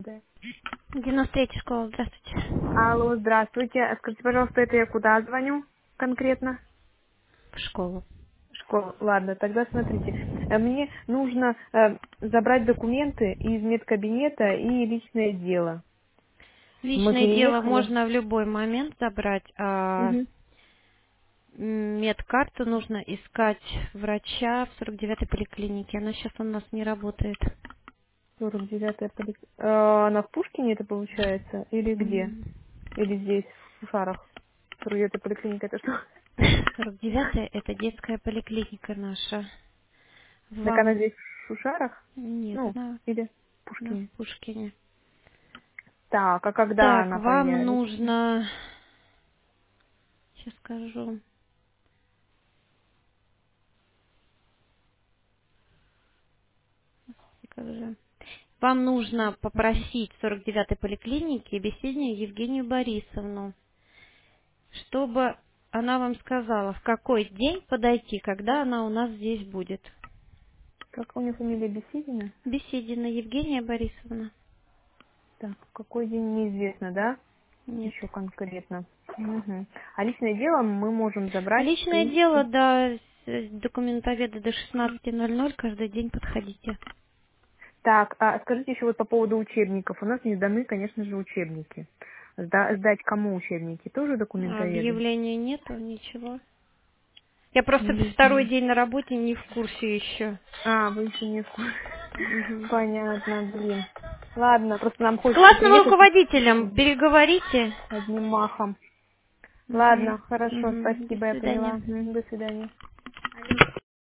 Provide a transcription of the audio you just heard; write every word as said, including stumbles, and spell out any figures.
девятая. девяносто третья школа, здравствуйте. Алло, здравствуйте. А скажите, пожалуйста, это я куда звоню конкретно? В школу. Школа. Ладно, тогда смотрите. Э, Мне нужно э, забрать документы из медкабинета и личное дело. Мы Личное дело переехали. можно в любой момент забрать, а Угу. м, медкарту нужно искать врача в сорок девятой поликлинике. Она сейчас у нас не работает. сорок девятая поли... Э, Она в Пушкине это получается? Или где? М, Или здесь, в Шушарах? сорок девятая поликлиника это что? сорок девятая это детская поликлиника наша. Так она Вам... здесь в Шушарах? Нет, Ну, она, или в она Пушкине? в Пушкине. Так, а когда Так, она вам появится? нужно... Сейчас скажу. Как же. Вам нужно Мгм. попросить в сорок девятой поликлинике беседню Евгению Борисовну, чтобы она вам сказала, в какой день подойти, когда она у нас здесь будет. Как у нее фамилия Беседина? Беседина Евгения Борисовна. Так, в какой день неизвестно, да? Нет. Еще конкретно. Мгм. А личное дело мы можем забрать, в Личное дело принципе. до с- документоведа до шестнадцати ноль ноль каждый день подходите. Так, а скажите еще вот по поводу учебников. У нас не сданы, конечно же, учебники. Сда- сдать кому учебники? Тоже документоеду? Объявления нету, ничего. Я просто Не второй знаю. день на работе, не в курсе еще. А, вы еще не в курсе. Мгм. Понятно, блин. Ладно, просто нам С хочется классным приехать руководителем переговорите. одним махом. Мгм. Ладно, хорошо, Мгм. До спасибо, я поняла. свидания. Мгм, до свидания.